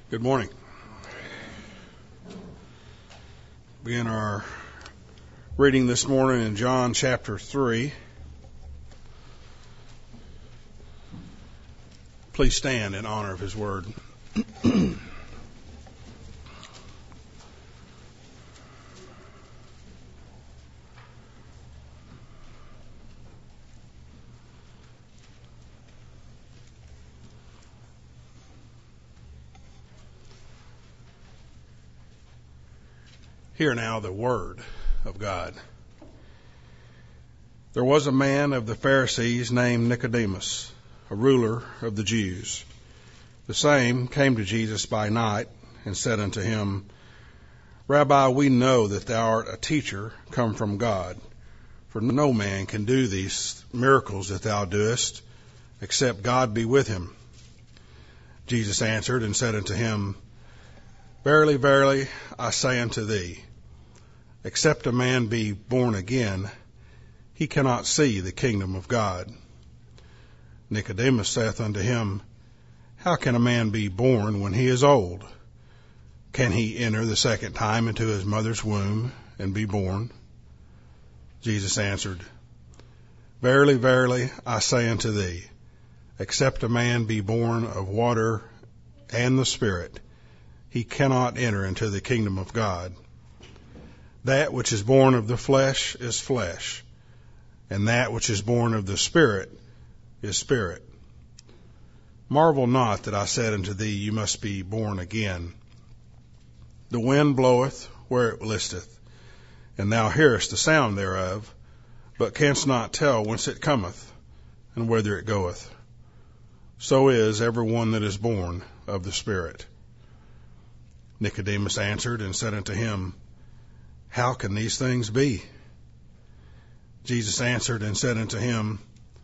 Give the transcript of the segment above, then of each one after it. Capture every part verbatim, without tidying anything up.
Good morning. Begin our reading this morning in John chapter three. Please stand in honor of his word. Hear now the word of God. There was a man of the Pharisees named Nicodemus, a ruler of the Jews. The same came to Jesus by night and said unto him, Rabbi, we know that thou art a teacher come from God, for no man can do these miracles that thou doest, except God be with him. Jesus answered and said unto him, Verily, verily, I say unto thee, except a man be born again, he cannot see the kingdom of God. Nicodemus saith unto him, How can a man be born when he is old? Can he enter the second time into his mother's womb and be born? Jesus answered, Verily, verily, I say unto thee, except a man be born of water and the Spirit, he cannot enter into the kingdom of God. That which is born of the flesh is flesh, and that which is born of the Spirit is spirit. Marvel not that I said unto thee, You must be born again. The wind bloweth where it listeth, and thou hearest the sound thereof, but canst not tell whence it cometh, and whither it goeth. So is every one that is born of the Spirit. Nicodemus answered and said unto him, How can these things be? Jesus answered and said unto him,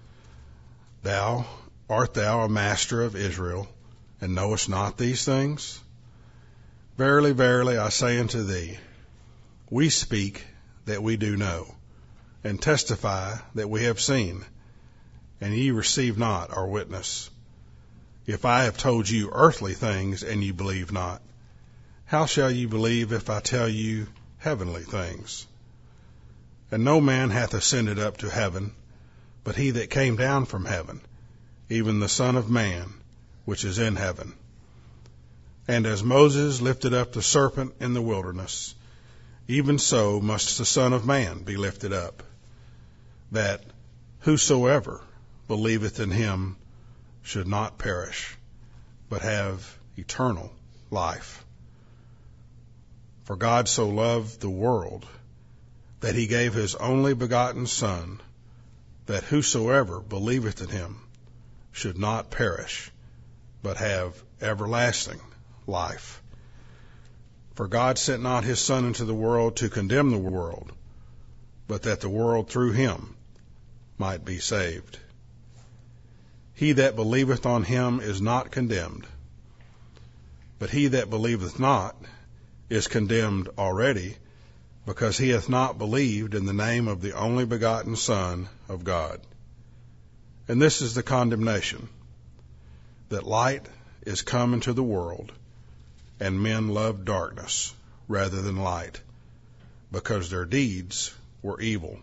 Thou, art thou a master of Israel, and knowest not these things? Verily, verily, I say unto thee, we speak that we do know, and testify that we have seen, and ye receive not our witness. If I have told you earthly things, and ye believe not, how shall ye believe if I tell you heavenly things? And no man hath ascended up to heaven, but he that came down from heaven, even the Son of Man, which is in heaven. And as Moses lifted up the serpent in the wilderness, even so must the Son of Man be lifted up, that whosoever believeth in him should not perish, but have eternal life. For God so loved the world that he gave his only begotten Son, that whosoever believeth in him should not perish, but have everlasting life. For God sent not his Son into the world to condemn the world, but that the world through him might be saved. He that believeth on him is not condemned, but he that believeth not is condemned already, because he hath not believed in the name of the only begotten Son of God. And this is the condemnation, that light is come into the world, and men love darkness rather than light, because their deeds were evil.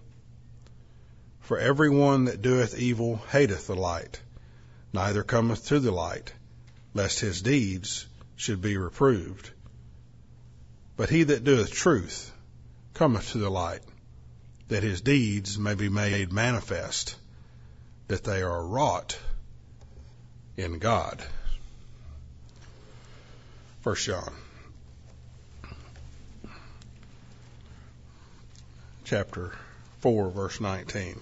For every one that doeth evil hateth the light, neither cometh to the light, lest his deeds should be reproved. But he that doeth truth cometh to the light, that his deeds may be made manifest, that they are wrought in God. First John chapter four, verse nineteen.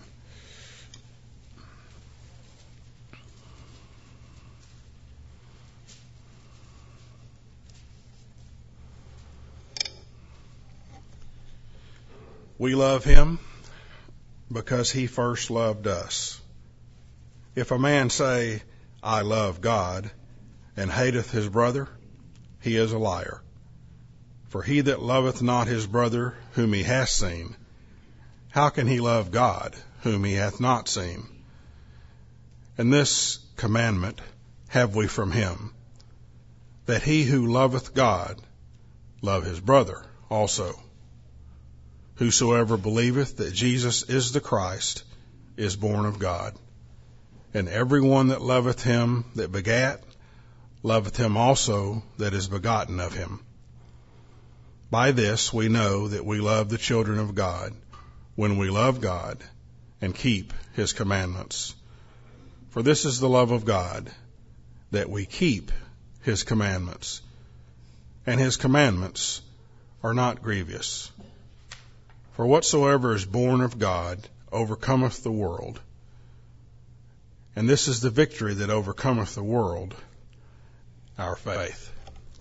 We love him because he first loved us. If a man say, I love God, and hateth his brother, he is a liar. For he that loveth not his brother whom he hath seen, how can he love God whom he hath not seen? And this commandment have we from him, that he who loveth God love his brother also. Whosoever believeth that Jesus is the Christ is born of God. And every one that loveth him that begat loveth him also that is begotten of him. By this we know that we love the children of God, when we love God and keep his commandments. For this is the love of God, that we keep his commandments. And his commandments are not grievous. For whatsoever is born of God overcometh the world. And this is the victory that overcometh the world, our faith.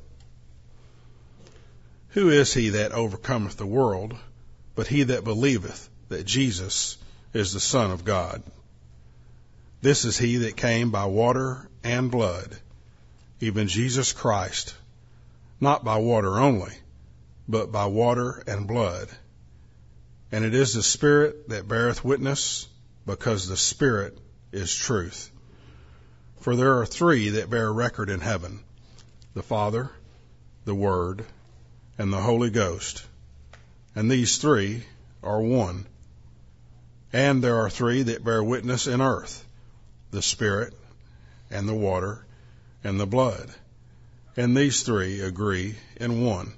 Who is he that overcometh the world, but he that believeth that Jesus is the Son of God? This is he that came by water and blood, even Jesus Christ, not by water only, but by water and blood. And it is the Spirit that beareth witness, because the Spirit is truth. For there are three that bear record in heaven, the Father, the Word, and the Holy Ghost. And these three are one. And there are three that bear witness in earth, the Spirit, and the water, and the blood. And these three agree in one.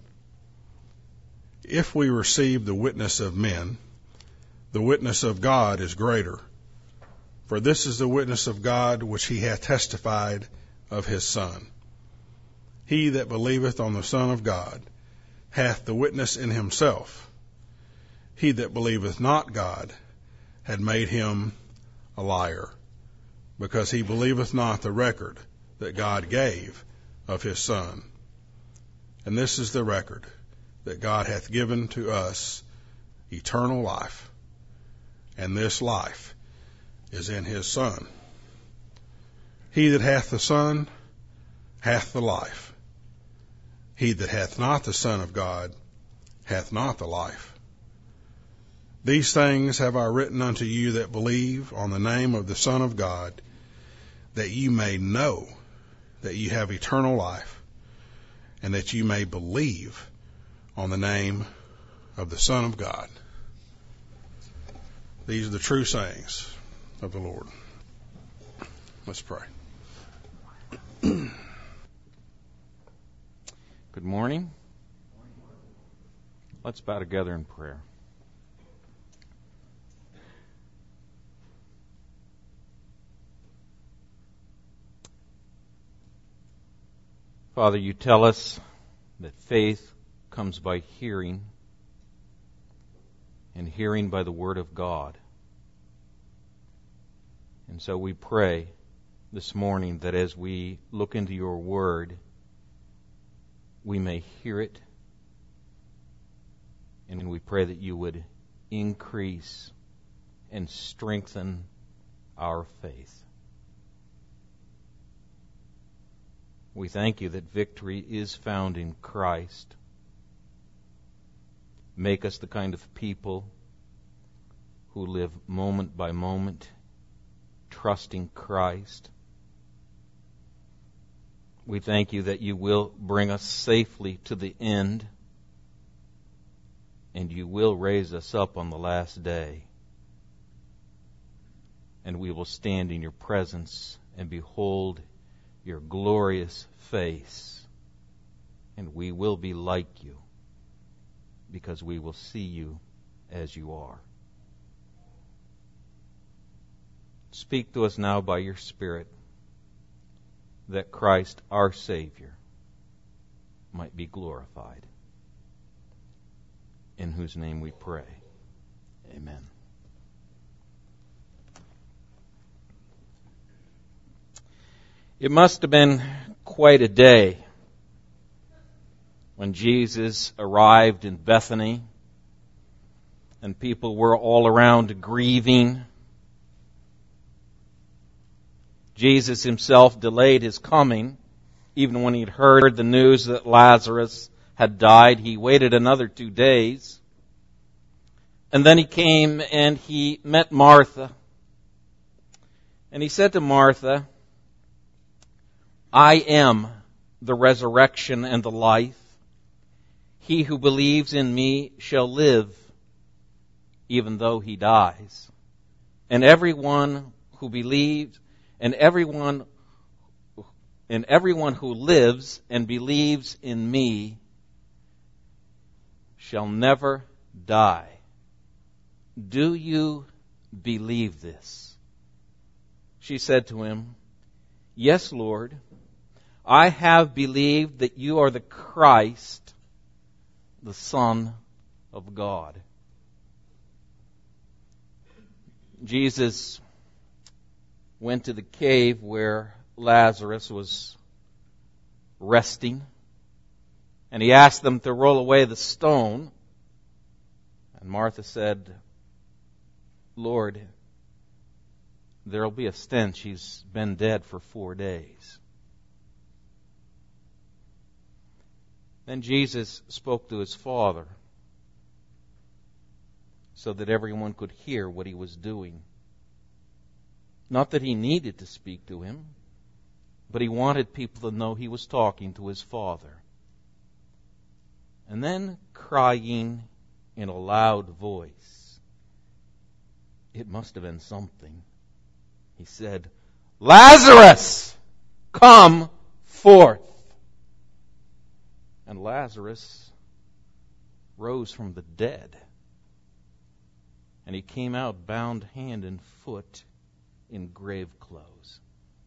If we receive the witness of men, the witness of God is greater. For this is the witness of God which he hath testified of his Son. He that believeth on the Son of God hath the witness in himself. He that believeth not God had made him a liar, because he believeth not the record that God gave of his Son. And this is the record, that God hath given to us eternal life, and this life is in his Son. He that hath the Son hath the life. He that hath not the Son of God hath not the life. These things have I written unto you that believe on the name of the Son of God, that you may know that you have eternal life, and that you may believe on the name of the Son of God. These are the true sayings of the Lord. Let's pray. Good morning. Let's bow together in prayer. Father, you tell us that faith comes by hearing, and hearing by the Word of God. And so we pray this morning that as we look into your Word, we may hear it, and we pray that you would increase and strengthen our faith. We thank you that victory is found in Christ. Make us the kind of people who live moment by moment, trusting Christ. We thank you that you will bring us safely to the end, and you will raise us up on the last day, and we will stand in your presence and behold your glorious face, and we will be like you, because we will see you as you are. Speak to us now by your Spirit, that Christ, our Savior, might be glorified. In whose name we pray. Amen. It must have been quite a day when Jesus arrived in Bethany and people were all around grieving. Jesus himself delayed his coming. Even when he'd heard the news that Lazarus had died, he waited another two days. And then he came and he met Martha. And he said to Martha, I am the resurrection, and the life. He who believes in me shall live, even though he dies. And everyone who believes, and everyone, and everyone who lives and believes in me shall never die. Do you believe this? She said to him, Yes, Lord, I have believed that you are the Christ, the Son of God. Jesus went to the cave where Lazarus was resting, and he asked them to roll away the stone. And Martha said, Lord, there will be a stench. He's been dead for four days. Then Jesus spoke to his Father so that everyone could hear what he was doing. Not that he needed to speak to him, but he wanted people to know he was talking to his Father. And then, crying in a loud voice, it must have been something, he said, Lazarus, come forth. And Lazarus rose from the dead. And he came out bound hand and foot in grave clothes.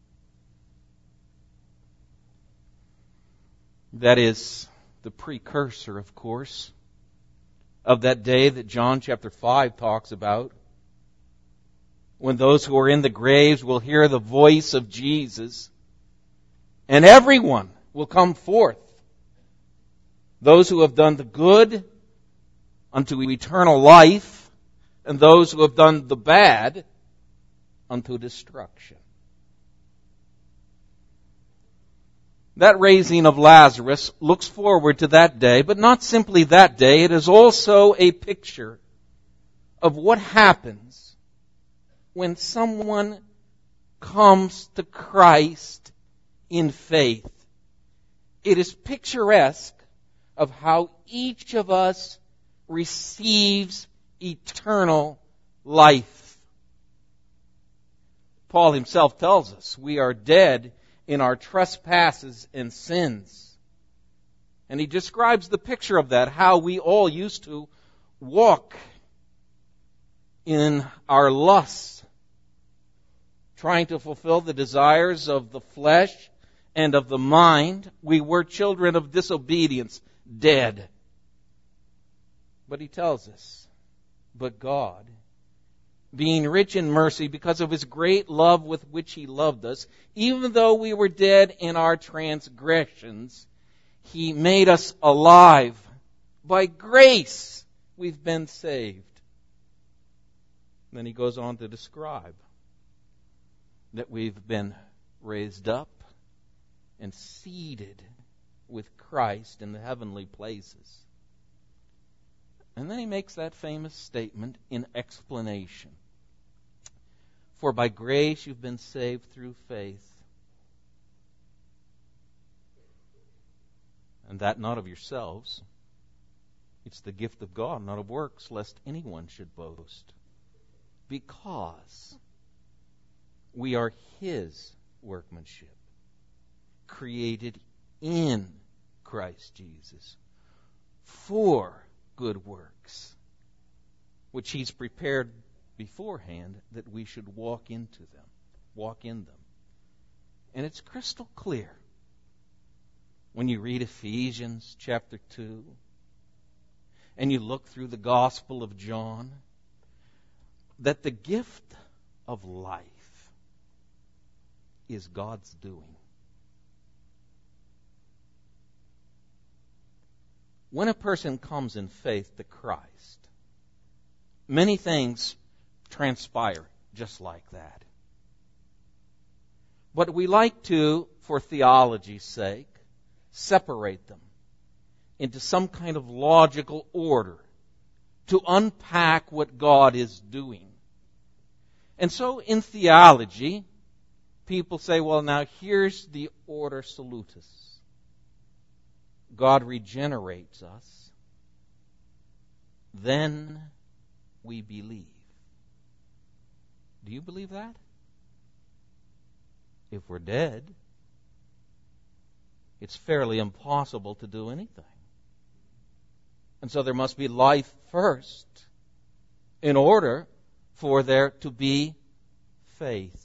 That is the precursor, of course, of that day that John chapter five talks about, when those who are in the graves will hear the voice of Jesus, and everyone will come forth. Those who have done the good unto eternal life, and those who have done the bad unto destruction. That raising of Lazarus looks forward to that day, but not simply that day. It is also a picture of what happens when someone comes to Christ in faith. It is picturesque of how each of us receives eternal life. Paul himself tells us we are dead in our trespasses and sins. And he describes the picture of that, how we all used to walk in our lusts, trying to fulfill the desires of the flesh and of the mind. We were children of disobedience, dead. But he tells us, but God, being rich in mercy because of His great love with which He loved us, even though we were dead in our transgressions, He made us alive. By grace we've been saved. Then he goes on to describe that we've been raised up and seated with Christ in the heavenly places. And then he makes that famous statement in explanation. For by grace you've been saved through faith. And that not of yourselves. It's the gift of God, not of works, lest anyone should boast. Because we are His workmanship, created in Christ Jesus for good works, which He's prepared beforehand that we should walk into them, walk in them. And it's crystal clear when you read Ephesians chapter two and you look through the Gospel of John that the gift of life is God's doing. When a person comes in faith to Christ, many things transpire just like that. But we like to, for theology's sake, separate them into some kind of logical order to unpack what God is doing. And so in theology, people say, well, now here's the order salutis. God regenerates us, then we believe. Do you believe that? If we're dead, it's fairly impossible to do anything. And so there must be life first in order for there to be faith.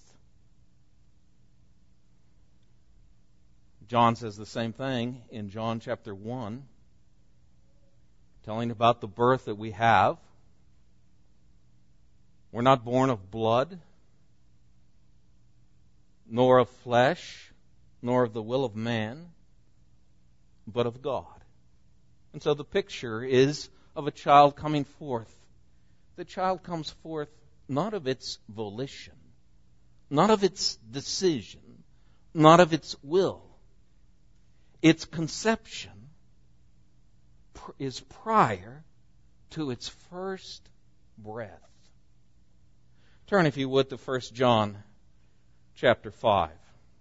John says the same thing in John chapter one, telling about the birth that we have. We're not born of blood, nor of flesh, nor of the will of man, but of God. And so the picture is of a child coming forth. The child comes forth not of its volition, not of its decision, not of its will. Its conception is prior to its first breath. Turn, if you would, to First John chapter five.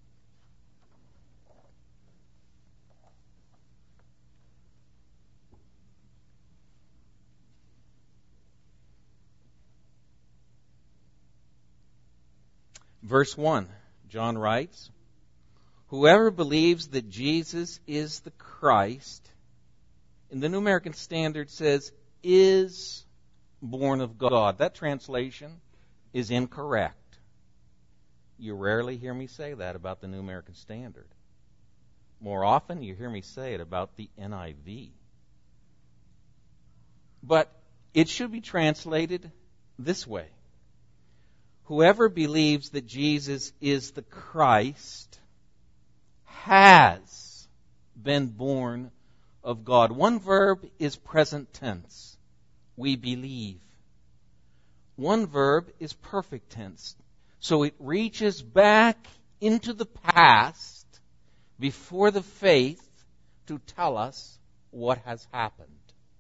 Verse one, John writes, "Whoever believes that Jesus is the Christ," in the New American Standard says, "is born of God." That translation is incorrect. You rarely hear me say that about the New American Standard. More often, you hear me say it about the N I V. But it should be translated this way: whoever believes that Jesus is the Christ has been born of God. One verb is present tense. We believe. One verb is perfect tense. So it reaches back into the past before the faith to tell us what has happened.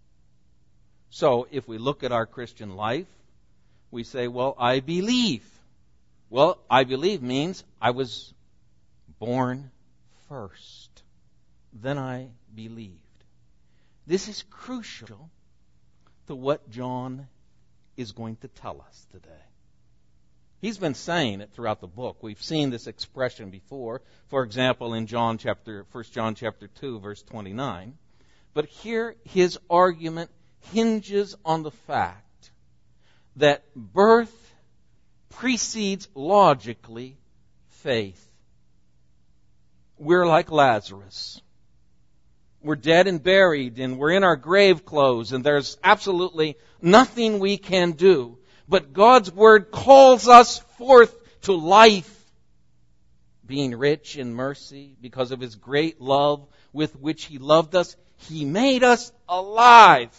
So if we look at our Christian life, we say, well, I believe. Well, I believe means I was born first. Then I believed. This is crucial to what John is going to tell us today. He's been saying it throughout the book. We've seen this expression before. For example, in John chapter, First John chapter two, verse twenty-nine. But here his argument hinges on the fact that birth precedes logically faith. We're like Lazarus. We're dead and buried, and we're in our grave clothes, and there's absolutely nothing we can do. But God's Word calls us forth to life, being rich in mercy because of His great love with which He loved us. He made us alive.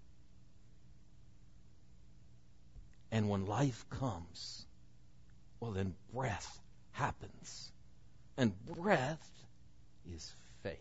And when life comes, well, then breath happens. And breath is faith.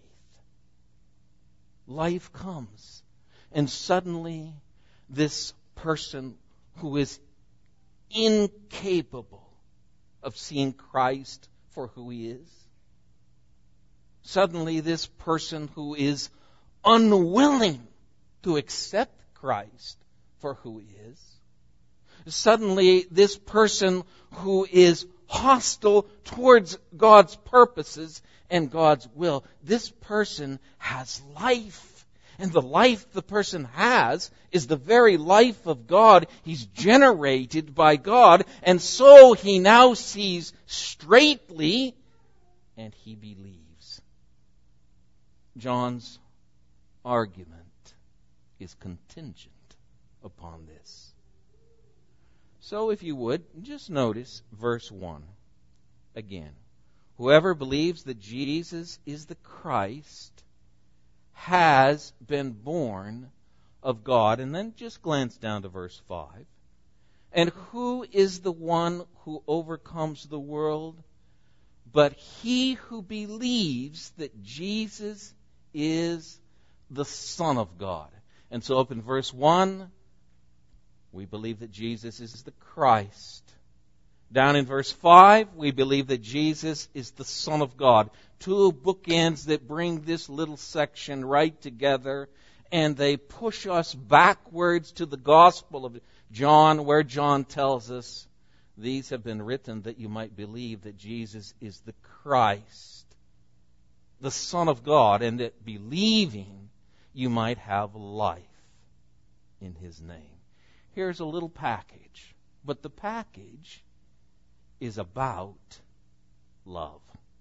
Life comes. And suddenly, this person who is incapable of seeing Christ for who He is, suddenly this person who is unwilling to accept Christ for who He is, suddenly this person who is hostile towards God's purposes and God's will, this person has life. And the life the person has is the very life of God. He's generated by God. And so he now sees straightly and he believes. John's argument is contingent upon this. So if you would, just notice verse one again. Whoever believes that Jesus is the Christ has been born of God. And then just glance down to verse five. And who is the one who overcomes the world? But he who believes that Jesus is the Son of God. And so up in verse one, we believe that Jesus is the Christ. Down in verse five, we believe that Jesus is the Son of God. two bookends that bring this little section right together, and they push us backwards to the Gospel of John, where John tells us, these have been written that you might believe that Jesus is the Christ, the Son of God, and that believing you might have life in His name. Here's a little package, but the package is about love.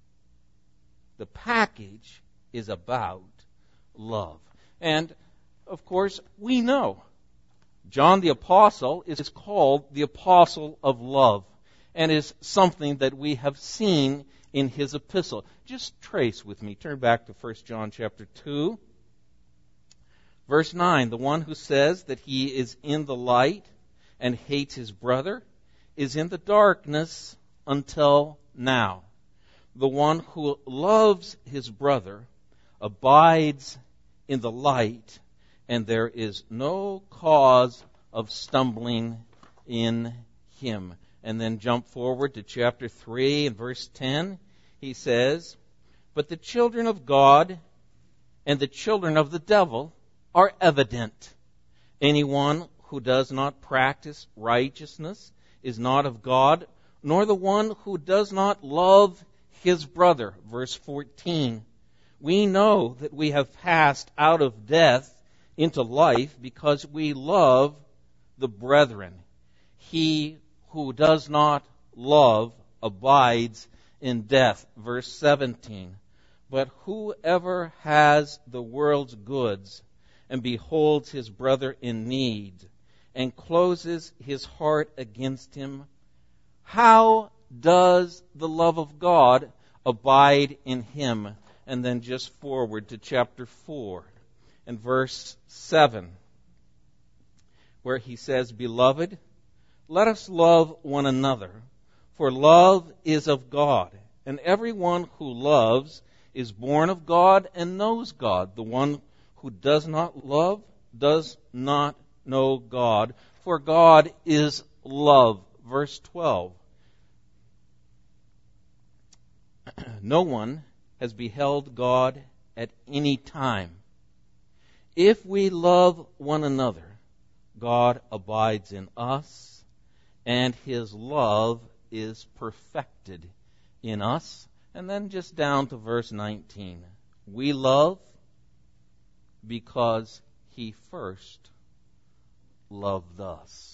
The package is about love. And, of course, we know John the Apostle is called the Apostle of Love, and is something that we have seen in his epistle. Just trace with me. Turn back to First John chapter two. Verse nine, the one who says that he is in the light and hates his brother is in the darkness until now. The one who loves his brother abides in the light, and there is no cause of stumbling in him. And then jump forward to chapter three and verse ten. He says, but the children of God and the children of the devil are evident. Anyone who does not practice righteousness is not of God, nor the one who does not love his brother. Verse fourteen. We know that we have passed out of death into life because we love the brethren. He who does not love abides in death. Verse seventeen. But whoever has the world's goods and beholds his brother in need and closes his heart against him, how does the love of God abide in him? And then just forward to chapter four and verse seven, where he says, Beloved, let us love one another, for love is of God, and everyone who loves is born of God and knows God. The one who does not love does not know God, for God is love. Verse twelve. No one has beheld God at any time. If we love one another, God abides in us, and His love is perfected in us. And then just down to verse nineteen. We love because He first loved us.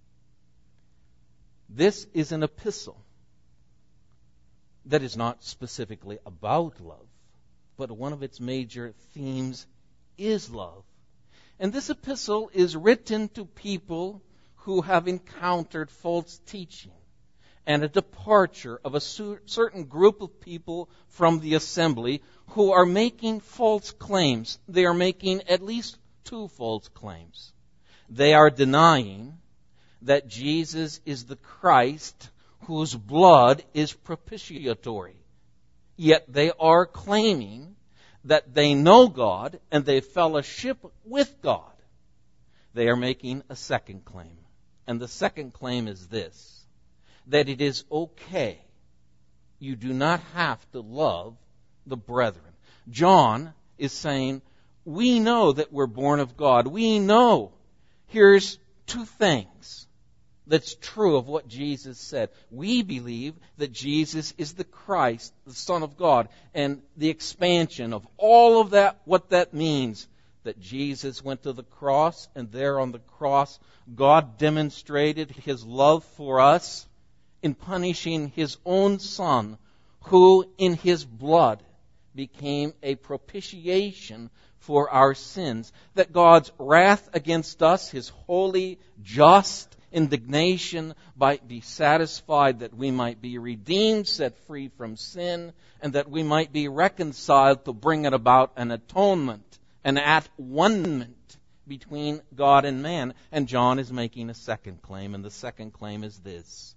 This is an epistle that is not specifically about love, but one of its major themes is love. And this epistle is written to people who have encountered false teaching and a departure of a certain group of people from the assembly who are making false claims. They are making at least two false claims. They are denying that Jesus is the Christ whose blood is propitiatory. Yet they are claiming that they know God and they fellowship with God. They are making a second claim. And the second claim is this, that it is okay. You do not have to love the brethren. John is saying, we know that we're born of God. We know. Here's two things that's true of what Jesus said. We believe that Jesus is the Christ, the Son of God, and the expansion of all of that, what that means, that Jesus went to the cross, and there on the cross, God demonstrated His love for us in punishing His own Son, who in His blood became a propitiation for our sins, that God's wrath against us, His holy, just indignation, might be satisfied, that we might be redeemed, set free from sin, and that we might be reconciled to bring it about an atonement, an at-one-ment between God and man. And John is making a second claim, and the second claim is this.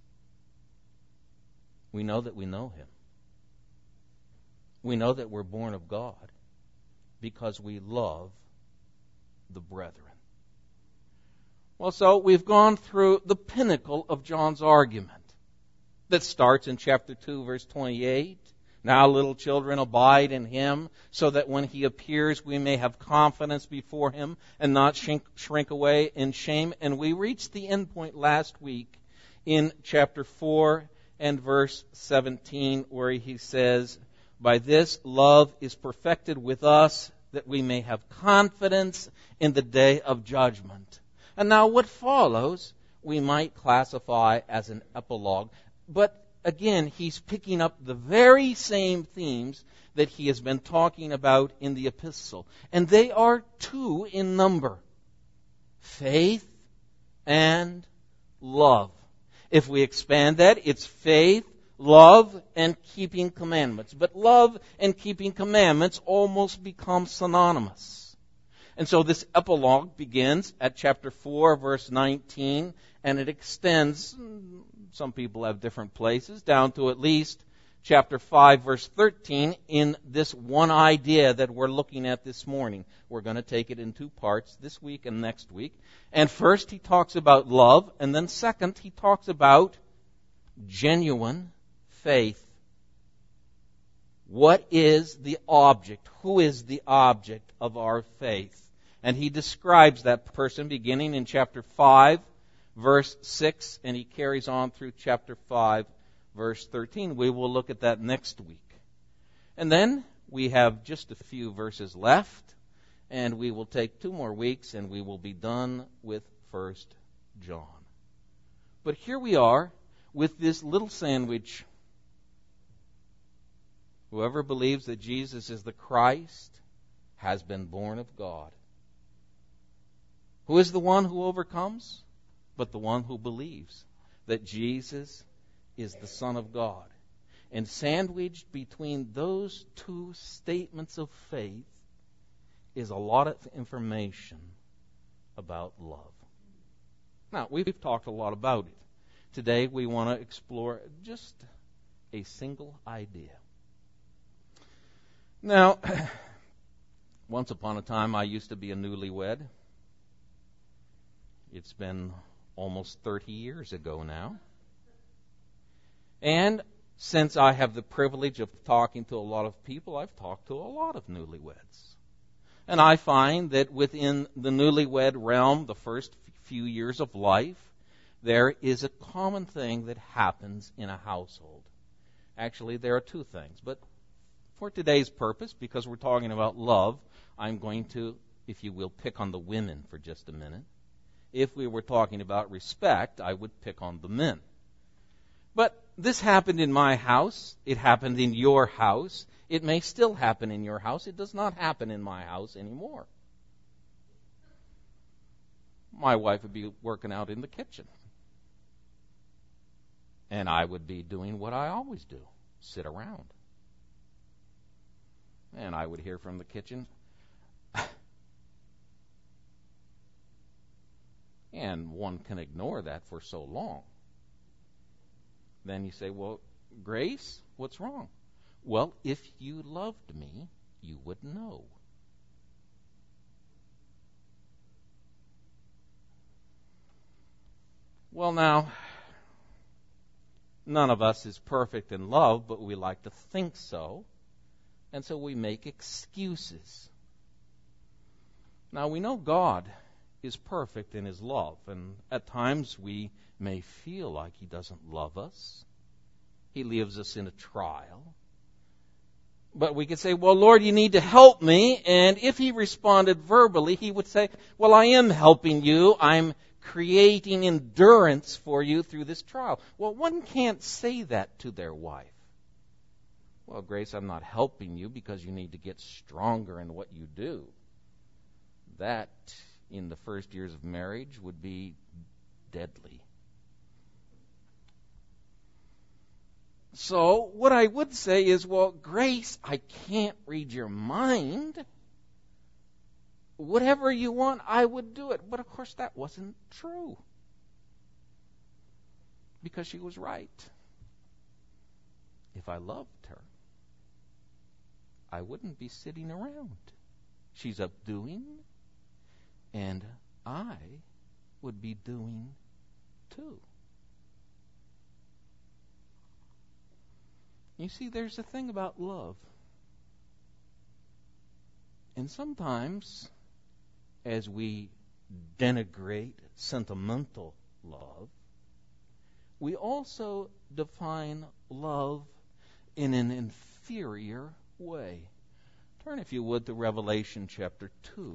We know that we know Him. We know that we're born of God because we love the brethren. Well, so we've gone through the pinnacle of John's argument that starts in chapter two, verse twenty-eight, Now, little children, abide in him, so that when he appears, we may have confidence before him and not shrink, shrink away in shame. And we reached the end point last week in chapter four and verse seventeen, where he says, by this love is perfected with us, that we may have confidence in the day of judgment. And now what follows, we might classify as an epilogue. But again, he's picking up the very same themes that he has been talking about in the epistle. And they are two in number: faith and love. If we expand that, it's faith, love, and keeping commandments. But love and keeping commandments almost become synonymous. And so this epilogue begins at chapter four, verse nineteen, and it extends, some people have different places, down to at least chapter five, verse thirteen, in this one idea that we're looking at this morning. We're going to take it in two parts, this week and next week. And first he talks about love, and then second he talks about genuine faith. What is the object? Who is the object of our faith? And he describes that person beginning in chapter five, verse six, and he carries on through chapter five, verse thirteen. We will look at that next week. And then we have just a few verses left, and we will take two more weeks, and we will be done with First John. But here we are with this little sandwich. Whoever believes that Jesus is the Christ has been born of God. Who is the one who overcomes? But the one who believes that Jesus is the Son of God. And sandwiched between those two statements of faith is a lot of information about love. Now, we've talked a lot about it. Today we want to explore just a single idea. Now, once upon a time I used to be a newlywed. It's been almost thirty years ago now. And since I have the privilege of talking to a lot of people, I've talked to a lot of newlyweds. And I find that within the newlywed realm, the first few years of life, there is a common thing that happens in a household. Actually, there are two things. But for today's purpose, because we're talking about love, I'm going to, if you will, pick on the women for just a minute. If we were talking about respect, I would pick on the men. But this happened in my house. It happened in your house. It may still happen in your house. It does not happen in my house anymore. My wife would be working out in the kitchen. And I would be doing what I always do, sit around. And I would hear from the kitchen, and one can ignore that for so long. Then you say, well, Grace, what's wrong? Well, if you loved me, you would know. Well, now, none of us is perfect in love, but we like to think so. And so we make excuses. Now, we know God is perfect in his love, and at times we may feel like he doesn't love us. He leaves us in a trial. But we could say, well, Lord, you need to help me. And if he responded verbally, he would say, well, I am helping you. I'm creating endurance for you through this trial. Well, one can't say that to their wife. Well, Grace, I'm not helping you because you need to get stronger in what you do. That, in the first years of marriage, would be deadly. So what I would say is, well, Grace, I can't read your mind. Whatever you want, I would do it. But of course that wasn't true. Because she was right. If I loved her, I wouldn't be sitting around. She's up doing, and I would be doing too. You see, there's a thing about love. And sometimes, as we denigrate sentimental love, we also define love in an inferior way. Turn, if you would, to Revelation chapter two.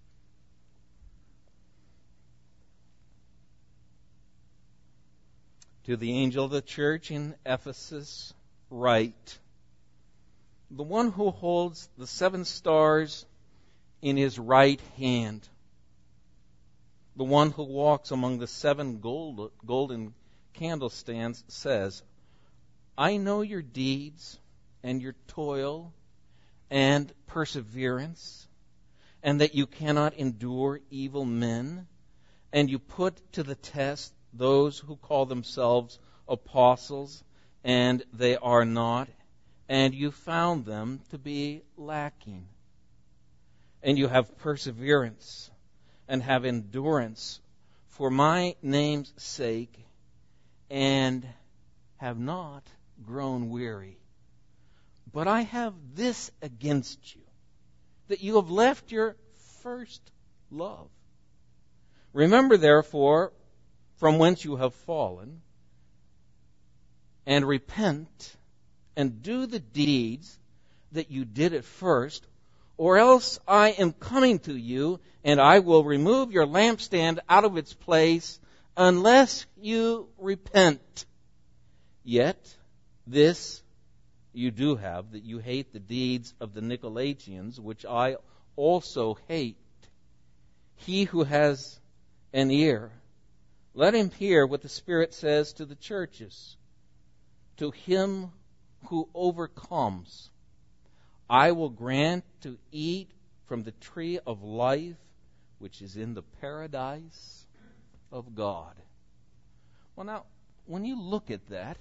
To the angel of the church in Ephesus write, the one who holds the seven stars in his right hand, the one who walks among the seven gold, golden candlestands says, I know your deeds and your toil and perseverance, and that you cannot endure evil men, and you put to the test those who call themselves apostles, and they are not, and you found them to be lacking. And you have perseverance and have endurance for my name's sake, and have not grown weary. But I have this against you, that you have left your first love. Remember, therefore, from whence you have fallen, and repent, and do the deeds that you did at first, or else I am coming to you, and I will remove your lampstand out of its place, unless you repent. Yet this you do have, that you hate the deeds of the Nicolaitans, which I also hate. He who has an ear, let him hear what the Spirit says to the churches. To him who overcomes, I will grant to eat from the tree of life, which is in the paradise of God. Well, now, when you look at that,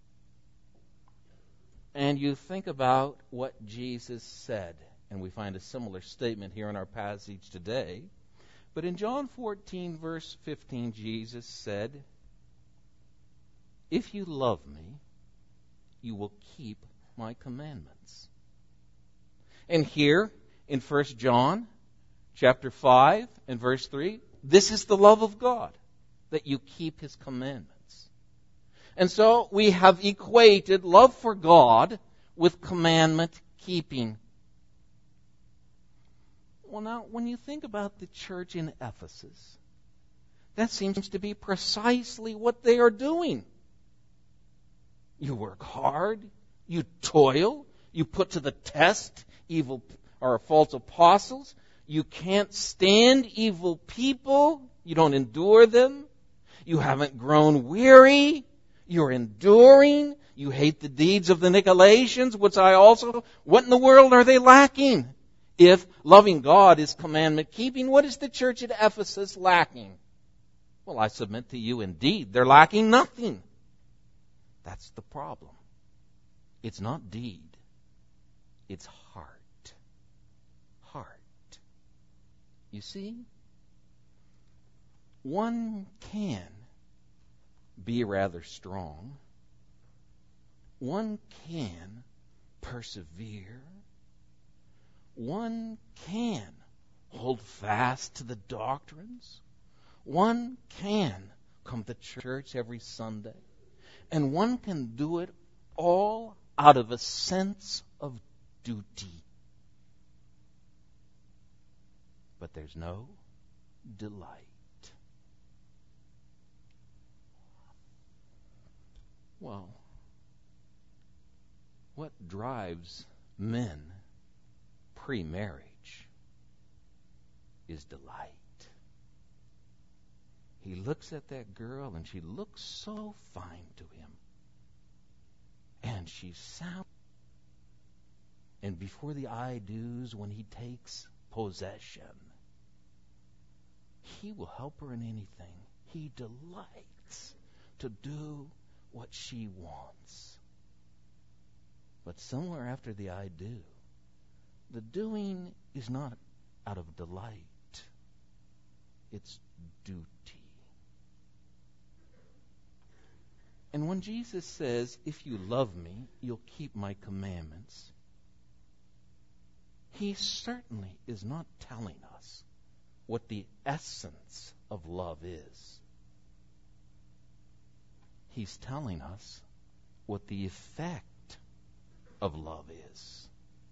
and you think about what Jesus said, and we find a similar statement here in our passage today, but in John fourteen, verse fifteen, Jesus said, if you love me, you will keep my commandments. And here in First John chapter five and verse three, this is the love of God, that you keep his commandments. And so we have equated love for God with commandment keeping. Well, now, when you think about the church in Ephesus, that seems to be precisely what they are doing. You work hard, you toil, you put to the test evil or false apostles, you can't stand evil people, you don't endure them, you haven't grown weary, you're enduring, you hate the deeds of the Nicolaitans, which I also, what in the world are they lacking? If loving God is commandment keeping, what is the church at Ephesus lacking? Well, I submit to you, indeed, they're lacking nothing. That's the problem. It's not deed. It's heart. Heart. You see, one can be rather strong. One can persevere. One can hold fast to the doctrines. One can come to church every Sunday. And one can do it all out of a sense of duty. But there's no delight. Well, what drives men pre-marriage is delight. He looks at that girl and she looks so fine to him. And she's sound. And before the I-do's, when he takes possession, he will help her in anything. He delights to do what she wants. But somewhere after the I-do, the doing is not out of delight. It's duty. And when Jesus says, if you love me, you'll keep my commandments, he certainly is not telling us what the essence of love is. He's telling us what the effect of love is.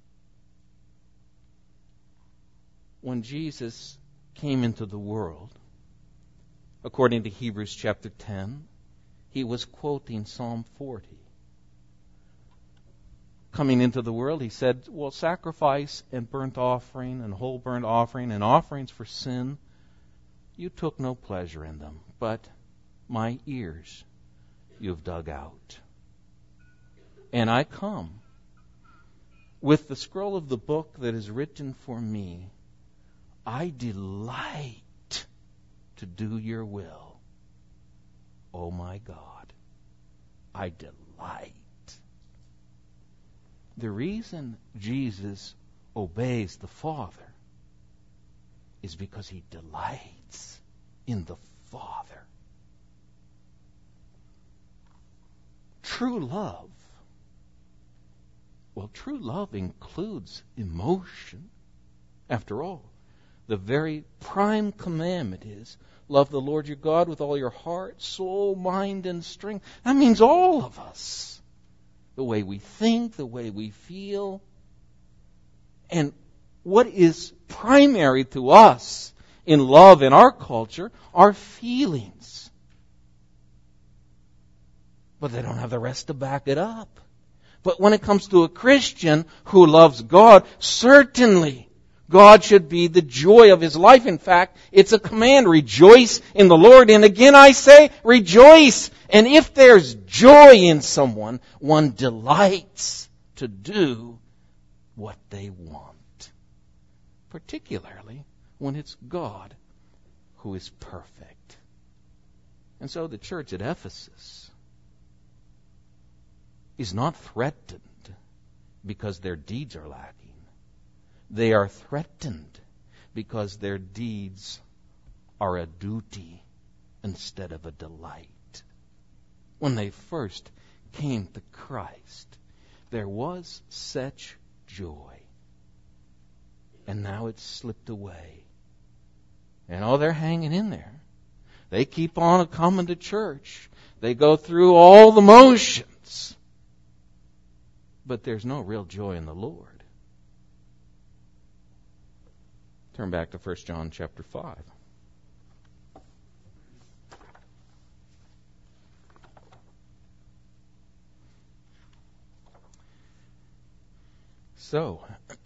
When Jesus came into the world, according to Hebrews chapter ten, he was quoting Psalm forty. Coming into the world, he said, well, sacrifice and burnt offering and whole burnt offering and offerings for sin, you took no pleasure in them, but my ears you've dug out. And I come with the scroll of the book that is written for me. I delight to do your will. Oh my God, I delight. The reason Jesus obeys the Father is because he delights in the Father. True love. Well, true love includes emotion. After all, the very prime commandment is, love the Lord your God with all your heart, soul, mind, and strength. That means all of us. The way we think, the way we feel. And what is primary to us in love in our culture are feelings. But they don't have the rest to back it up. But when it comes to a Christian who loves God, certainly God should be the joy of his life. In fact, it's a command, rejoice in the Lord. And again I say, rejoice. And if there's joy in someone, one delights to do what they want. Particularly when it's God who is perfect. And so the church at Ephesus is not threatened because their deeds are lacking. They are threatened because their deeds are a duty instead of a delight. When they first came to Christ, there was such joy. And now it's slipped away. And oh, they're hanging in there. They keep on coming to church. They go through all the motions. But there's no real joy in the Lord. Turn back to First John chapter five. So,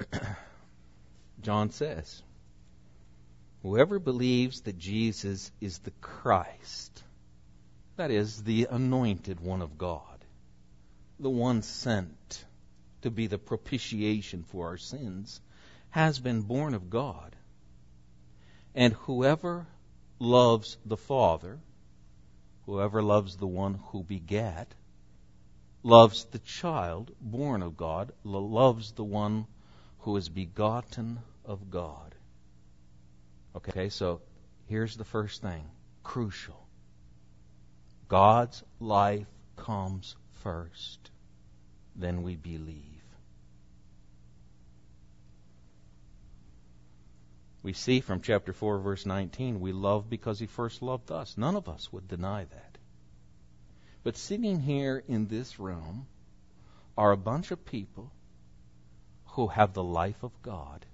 John says, whoever believes that Jesus is the Christ, that is, the anointed one of God, the one sent to be the propitiation for our sins, has been born of God. And whoever loves the Father, whoever loves the one who begat, loves the child born of God, loves the one who is begotten of God. Okay, so here's the first thing, crucial. God's life comes first, then we believe. We see from chapter four, verse nineteen, we love because he first loved us. None of us would deny that. But sitting here in this room are a bunch of people who have the life of God.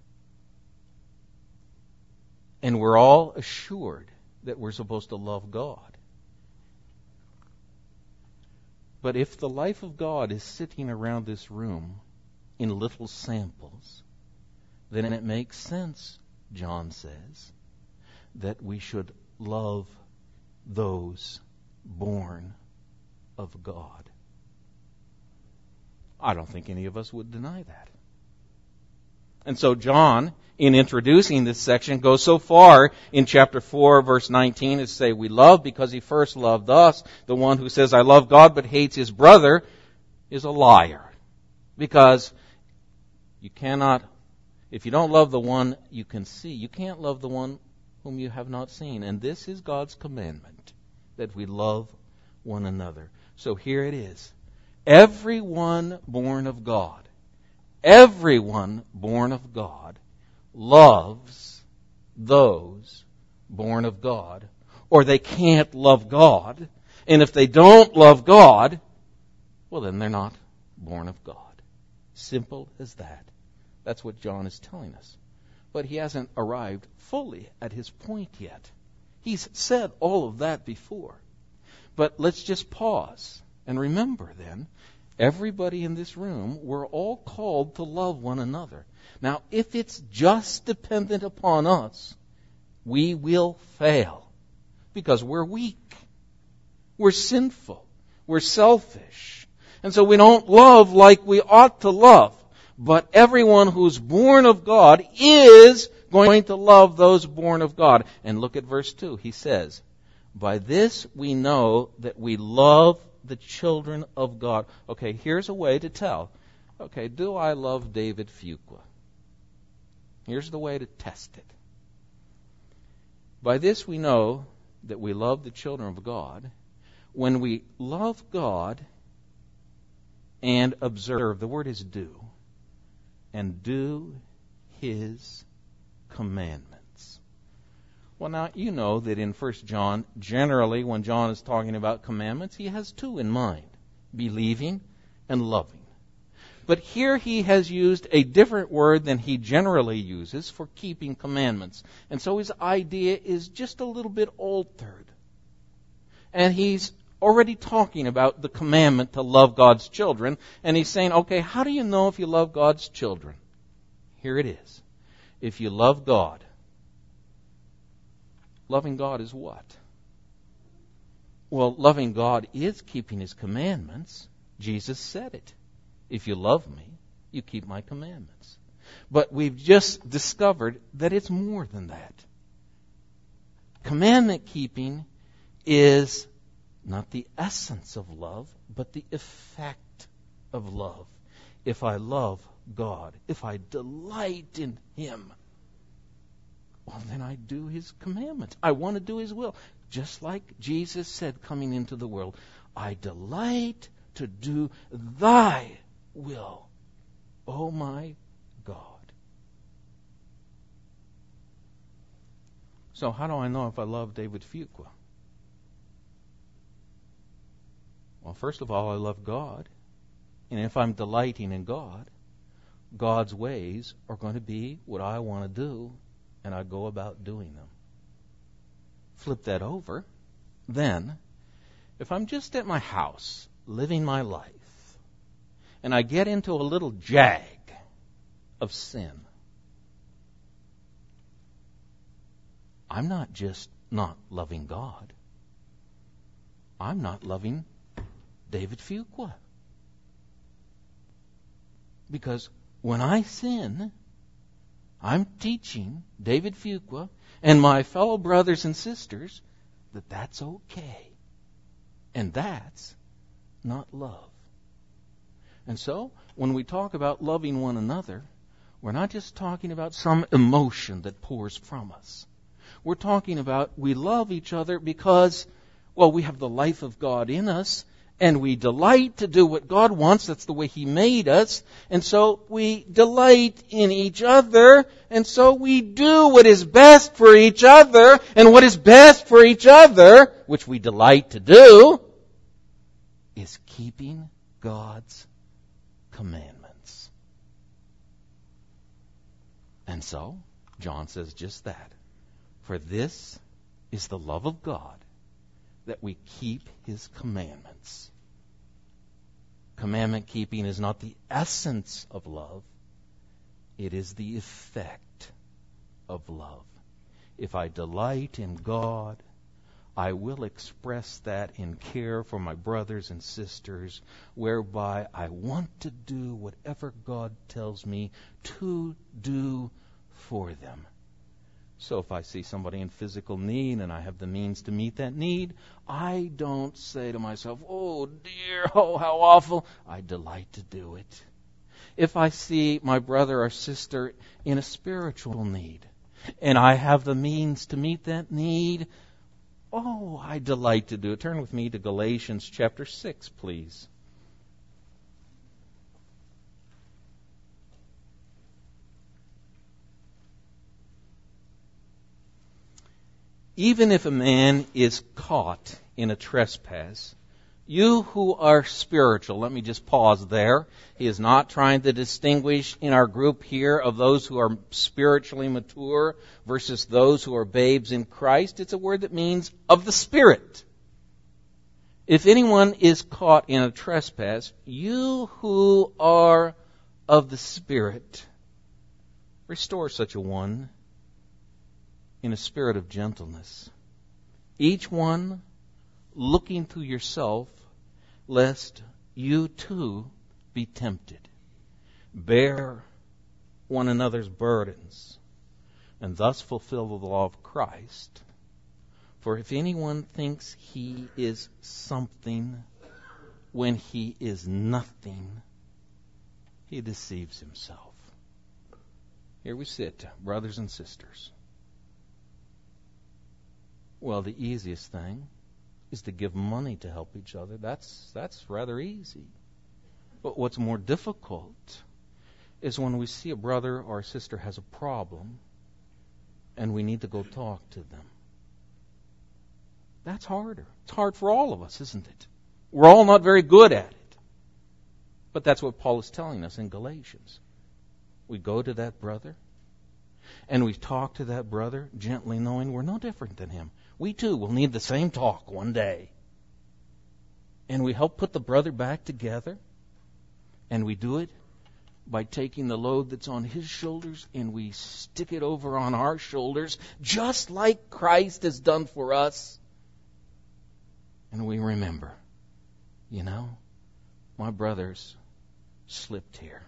And we're all assured that we're supposed to love God. But if the life of God is sitting around this room in little samples, then it makes sense, John says, that we should love those born of God. I don't think any of us would deny that. And so John, in introducing this section, goes so far in chapter four, verse nineteen, as to say, we love because he first loved us. The one who says, I love God but hates his brother is a liar. Because you cannot, if you don't love the one you can see, you can't love the one whom you have not seen. And this is God's commandment, that we love one another. So here it is. Everyone born of God, everyone born of God loves those born of God, or they can't love God. And if they don't love God, well, then they're not born of God. Simple as that. That's what John is telling us. But he hasn't arrived fully at his point yet. He's said all of that before. But let's just pause and remember then, everybody in this room, we're all called to love one another. Now, if it's just dependent upon us, we will fail because we're weak. We're sinful. We're selfish. And so we don't love like we ought to love. But everyone who's born of God is going to love those born of God. And look at verse two. He says, by this we know that we love the children of God. Okay, here's a way to tell. Okay, do I love David Fuqua? Here's the way to test it. By this we know that we love the children of God when we love God and observe, the word is do, and do His commandments. Well, now, you know that in First John, generally when John is talking about commandments, he has two in mind, believing and loving. But here he has used a different word than he generally uses for keeping commandments. And so his idea is just a little bit altered. And he's already talking about the commandment to love God's children. And he's saying, okay, how do you know if you love God's children? Here it is. If you love God, loving God is what? Well, loving God is keeping His commandments. Jesus said it. If you love me, you keep my commandments. But we've just discovered that it's more than that. Commandment keeping is not the essence of love, but the effect of love. If I love God, if I delight in Him, well, then I do His commandments. I want to do His will. Just like Jesus said coming into the world, I delight to do Thy will, oh my God. So how do I know if I love David Fuqua? Well, first of all, I love God. And if I'm delighting in God, God's ways are going to be what I want to do, and I go about doing them. Flip that over. Then, if I'm just at my house, living my life, and I get into a little jag of sin, I'm not just not loving God. I'm not loving David Fuqua. Because when I sin, I'm teaching David Fuqua and my fellow brothers and sisters that that's okay. And that's not love. And so, when we talk about loving one another, we're not just talking about some emotion that pours from us. We're talking about we love each other because, well, we have the life of God in us, and we delight to do what God wants. That's the way He made us. And so we delight in each other, and so we do what is best for each other, and what is best for each other, which we delight to do, is keeping God's commandments. And so, John says just that. For this is the love of God, that we keep His commandments. Commandment keeping is not the essence of love. It is the effect of love. If I delight in God, I will express that in care for my brothers and sisters, whereby I want to do whatever God tells me to do for them. So if I see somebody in physical need and I have the means to meet that need, I don't say to myself, oh dear, oh how awful. I delight to do it. If I see my brother or sister in a spiritual need and I have the means to meet that need, Oh, I delight to do it. Turn with me to Galatians chapter six, please. Even if a man is caught in a trespass, you who are spiritual, let me just pause there. He is not trying to distinguish in our group here of those who are spiritually mature versus those who are babes in Christ. It's a word that means of the Spirit. If anyone is caught in a trespass, you who are of the Spirit, restore such a one in a spirit of gentleness, each one looking to yourself, lest you too be tempted. Bear one another's burdens, and thus fulfill the law of Christ. For if anyone thinks he is something when he is nothing, he deceives himself. Here we sit, brothers and sisters. Well, the easiest thing is to give money to help each other. That's that's rather easy. But what's more difficult is when we see a brother or a sister has a problem and we need to go talk to them. That's harder. It's hard for all of us, isn't it? We're all not very good at it. But that's what Paul is telling us in Galatians. We go to that brother and we talk to that brother gently, knowing we're no different than him. We too will need the same talk one day. And we help put the brother back together. And we do it by taking the load that's on his shoulders and we stick it over on our shoulders, just like Christ has done for us. And we remember, you know, my brother's slipped here.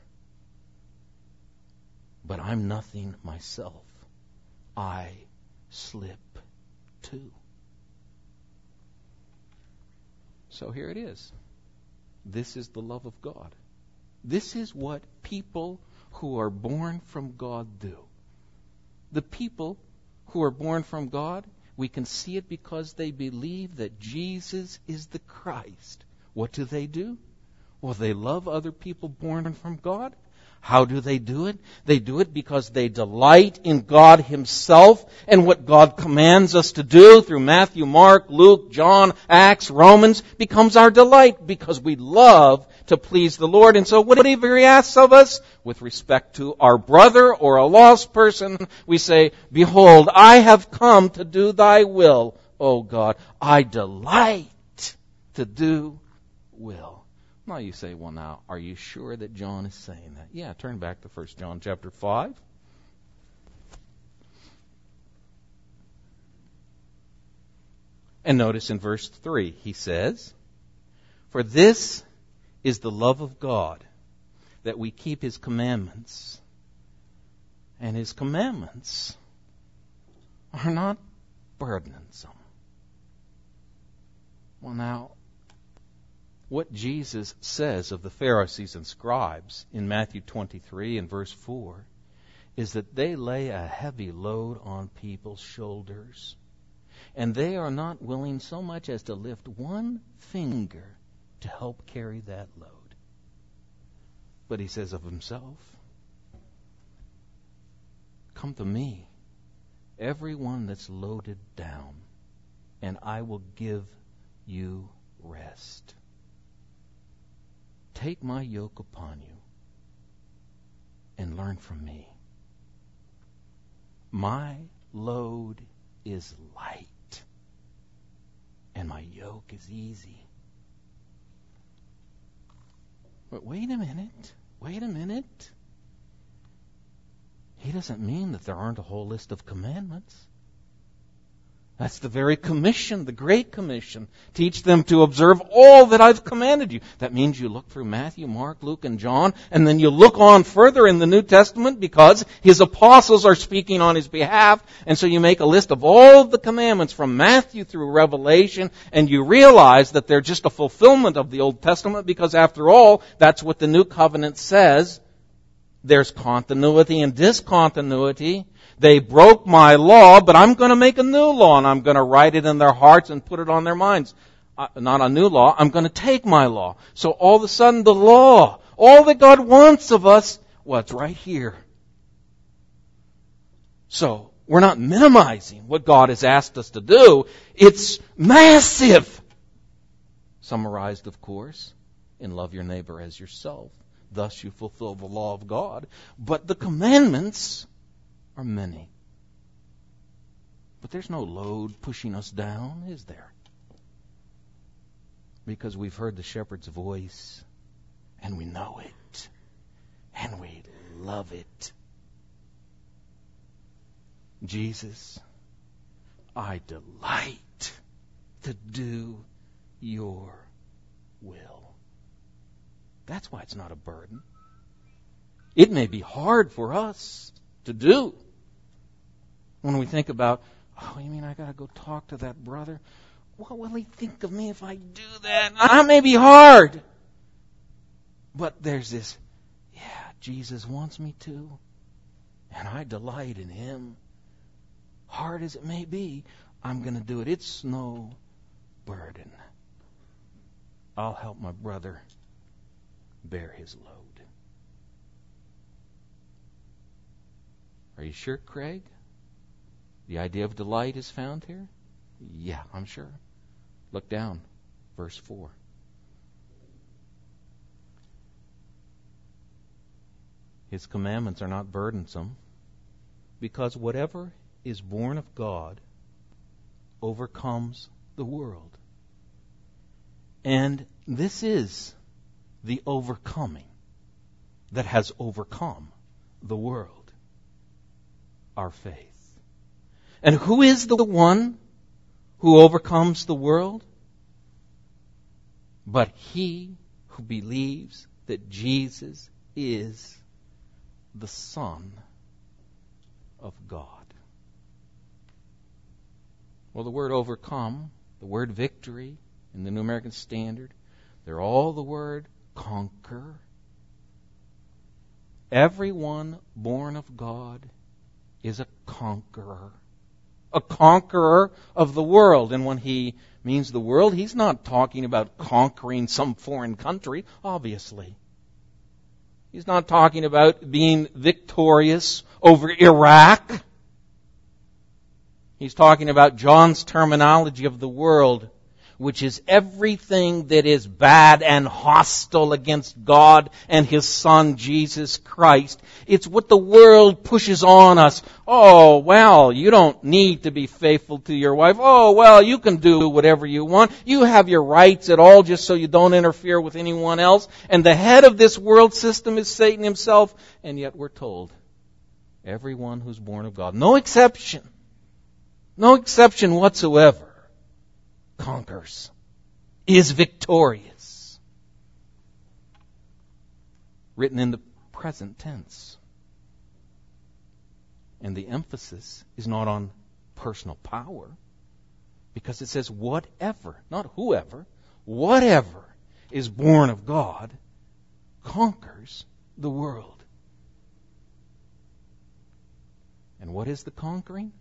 But I'm nothing myself. I slip too. So here it is. This is the love of God. This is what people who are born from God do. The people who are born from God, we can see it because they believe that Jesus is the Christ. What do they do? Well, they love other people born from God. How do they do it? They do it because they delight in God Himself and what God commands us to do through Matthew, Mark, Luke, John, Acts, Romans becomes our delight because we love to please the Lord. And so whatever He asks of us with respect to our brother or a lost person, we say, "Behold, I have come to do Thy will, O God. I delight to do will." Now you say, well, now, are you sure that John is saying that? Yeah, turn back to First John chapter five. And notice in verse three, he says, "For this is the love of God, that we keep His commandments. And His commandments are not burdensome." Well, now, what Jesus says of the Pharisees and scribes in Matthew twenty-three and verse four is that they lay a heavy load on people's shoulders, and they are not willing so much as to lift one finger to help carry that load. But He says of Himself, "Come to me, everyone that's loaded down, and I will give you rest. Take my yoke upon you and learn from me. My load is light and my yoke is easy." But wait a minute, wait a minute. He doesn't mean that there aren't a whole list of commandments. That's the very commission, the Great Commission. Teach them to observe all that I've commanded you. That means you look through Matthew, Mark, Luke, and John, and then you look on further in the New Testament because His apostles are speaking on His behalf, and so you make a list of all of the commandments from Matthew through Revelation, and you realize that they're just a fulfillment of the Old Testament because after all, that's what the New Covenant says. There's continuity and discontinuity. They broke my law, but I'm going to make a new law, and I'm going to write it in their hearts and put it on their minds. Uh, not a new law, I'm going to take my law. So all of a sudden the law, all that God wants of us, well, it's right here. So we're not minimizing what God has asked us to do. It's massive. Summarized, of course, in love your neighbor as yourself. Thus you fulfill the law of God. But the commandments are many. But there's no load pushing us down, is there? Because we've heard the shepherd's voice, and we know it, and we love it. Jesus, I delight to do your will. That's why it's not a burden. It may be hard for us to do. When we think about, oh, you mean I got to go talk to that brother? What will he think of me if I do that? That may be hard. But there's this, yeah, Jesus wants me to, and I delight in him. Hard as it may be, I'm going to do it. It's no burden. I'll help my brother bear his load. Are you sure, Craig? The idea of delight is found here? Yeah, I'm sure. Look down, verse four. His commandments are not burdensome, because whatever is born of God overcomes the world. And this is the overcoming that has overcome the world, our faith. And who is the one who overcomes the world? But he who believes that Jesus is the Son of God. Well, the word overcome, the word victory in the New American Standard, they're all the word conquer. Everyone born of God is a conqueror. A conqueror of the world. And when he means the world, he's not talking about conquering some foreign country, obviously. He's not talking about being victorious over Iraq. He's talking about John's terminology of the world, which is everything that is bad and hostile against God and His Son, Jesus Christ. It's what the world pushes on us. Oh, well, you don't need to be faithful to your wife. Oh, well, you can do whatever you want. You have your rights at all just so you don't interfere with anyone else. And the head of this world system is Satan himself. And yet we're told, everyone who's born of God, no exception, no exception whatsoever, conquers, is victorious. Written in the present tense. And the emphasis is not on personal power, because it says whatever, not whoever, whatever is born of God conquers the world. And what is the conquering?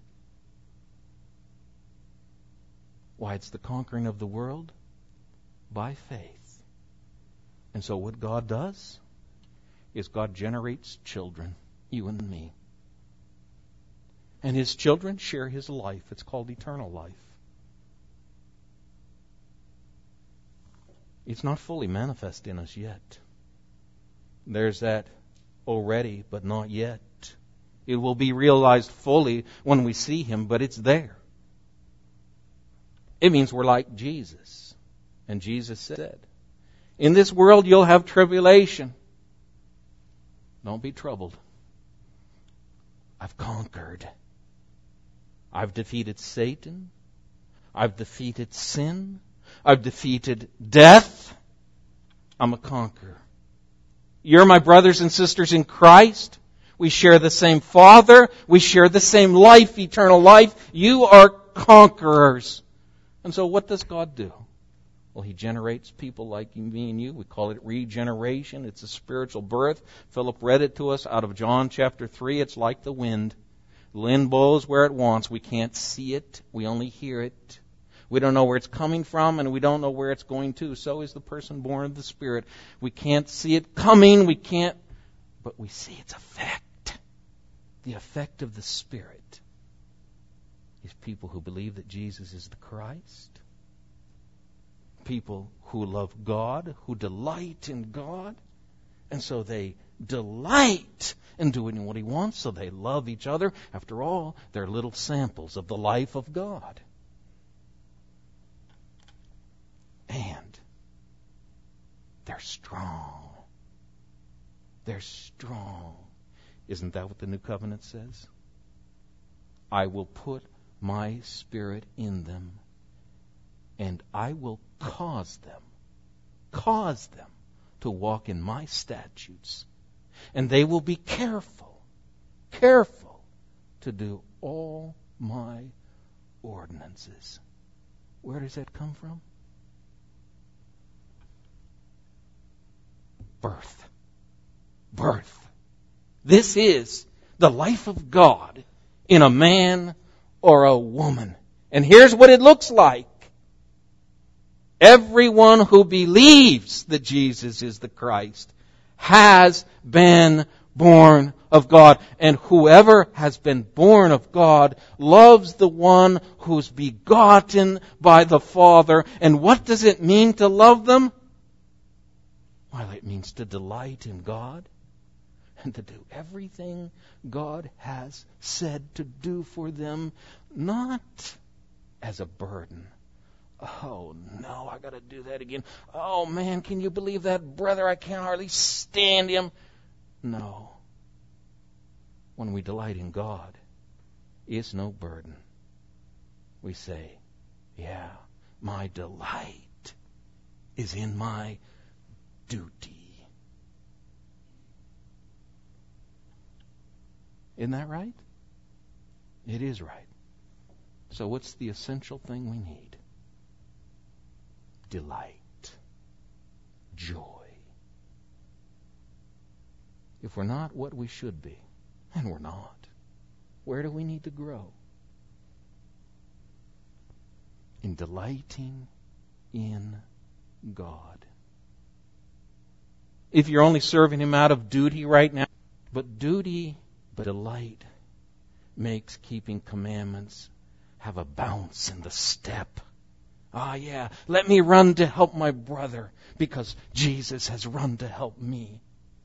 Why, it's the conquering of the world by faith. And so what God does is God generates children, you and me. And His children share His life. It's called eternal life. It's not fully manifest in us yet. There's that already, but not yet. It will be realized fully when we see Him, but it's there. It means we're like Jesus. And Jesus said, in this world you'll have tribulation. Don't be troubled. I've conquered. I've defeated Satan. I've defeated sin. I've defeated death. I'm a conqueror. You're my brothers and sisters in Christ. We share the same Father. We share the same life, eternal life. You are conquerors. And so what does God do? Well, he generates people like me and you. We call it regeneration. It's a spiritual birth. Philip read it to us out of John chapter three. It's like the wind. The wind blows where it wants. We can't see it. We only hear it. We don't know where it's coming from, and we don't know where it's going to. So is the person born of the Spirit. We can't see it coming. We can't, but we see its effect. The effect of the Spirit is people who believe that Jesus is the Christ. People who love God, who delight in God. And so they delight in doing what He wants, so they love each other. After all, they're little samples of the life of God. And they're strong. They're strong. Isn't that what the New Covenant says? I will put my Spirit in them, and I will cause them, cause them to walk in my statutes. And they will be careful, careful to do all my ordinances. Where does that come from? Birth. Birth. This is the life of God in a man or a woman. And here's what it looks like. Everyone who believes that Jesus is the Christ has been born of God. And whoever has been born of God loves the one who's begotten by the Father. And what does it mean to love them? Well, it means to delight in God and to do everything God has said to do for them, not as a burden. Oh, no, I got to do that again. Oh, man, can you believe that brother? I can't hardly stand him. No. When we delight in God, it's no burden. We say, yeah, my delight is in my duty. Isn't that right? It is right. So what's the essential thing we need? Delight. Joy. If we're not what we should be, and we're not, where do we need to grow? In delighting in God. If you're only serving Him out of duty right now, but duty, but delight makes keeping commandments have a bounce in the step. Ah, yeah, let me run to help my brother because Jesus has run to help me.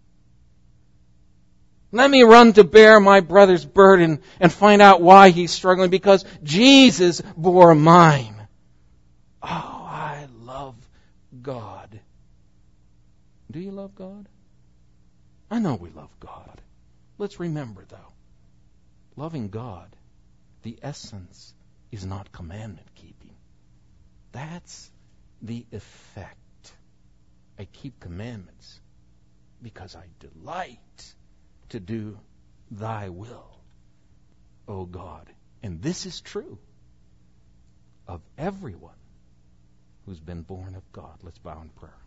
Let me run to bear my brother's burden and find out why he's struggling because Jesus bore mine. Oh, I love God. Do you love God? I know we love God. Let's remember, though, loving God, the essence is not commandment keeping. That's the effect. I keep commandments because I delight to do Thy will, O God. And this is true of everyone who's been born of God. Let's bow in prayer.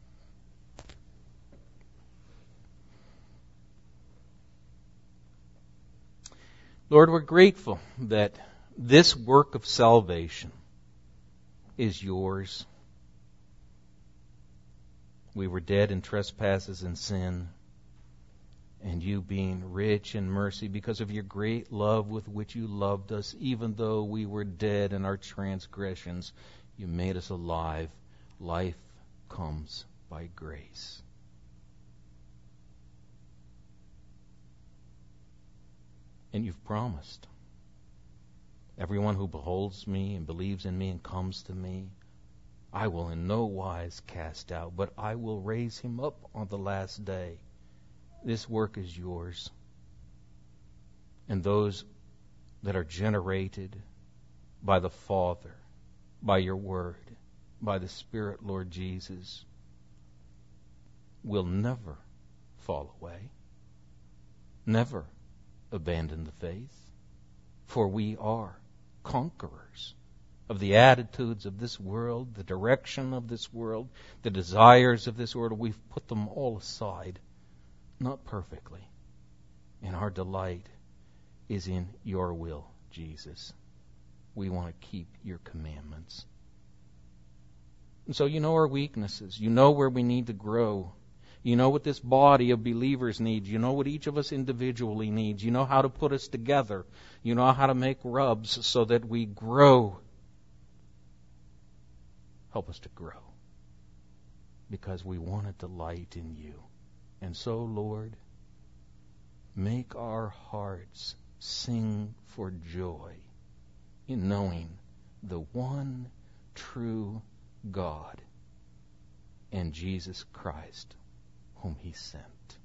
Lord, we're grateful that this work of salvation is yours. We were dead in trespasses and sin, and you being rich in mercy because of your great love with which you loved us, even though we were dead in our transgressions, you made us alive. Life comes by grace. And you've promised, everyone who beholds me and believes in me and comes to me, I will in no wise cast out, but I will raise him up on the last day. This work is yours. And those that are generated by the Father, by your Word, by the Spirit, Lord Jesus, will never fall away, never abandon the faith, for we are conquerors of the attitudes of this world, the direction of this world, the desires of this world. We've put them all aside, not perfectly. And our delight is in your will, Jesus. We want to keep your commandments. And so you know our weaknesses. You know where we need to grow. You know what this body of believers needs. You know what each of us individually needs. You know how to put us together. You know how to make rubs so that we grow. Help us to grow, because we want to delight in you. And so, Lord, make our hearts sing for joy in knowing the one true God and Jesus Christ, whom he sent.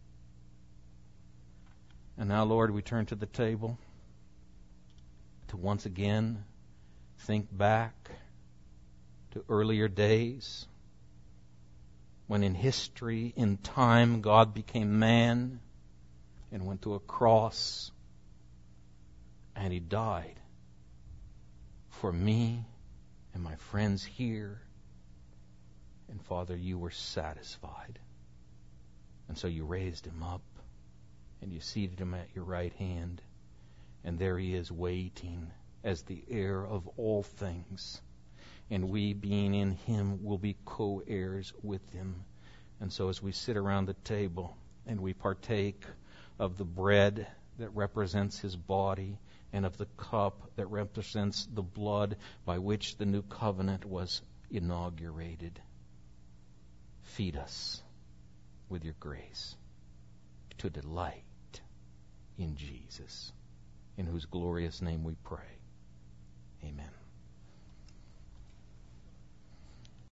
And now, Lord, we turn to the table to once again think back to earlier days when in history, in time, God became man and went to a cross and he died for me and my friends here. And Father, you were satisfied. And so you raised him up and you seated him at your right hand. And there he is waiting as the heir of all things. And we, being in him, will be co-heirs with him. And so as we sit around the table and we partake of the bread that represents his body and of the cup that represents the blood by which the new covenant was inaugurated, feed us with your grace to delight in Jesus, in whose glorious name we pray. Amen.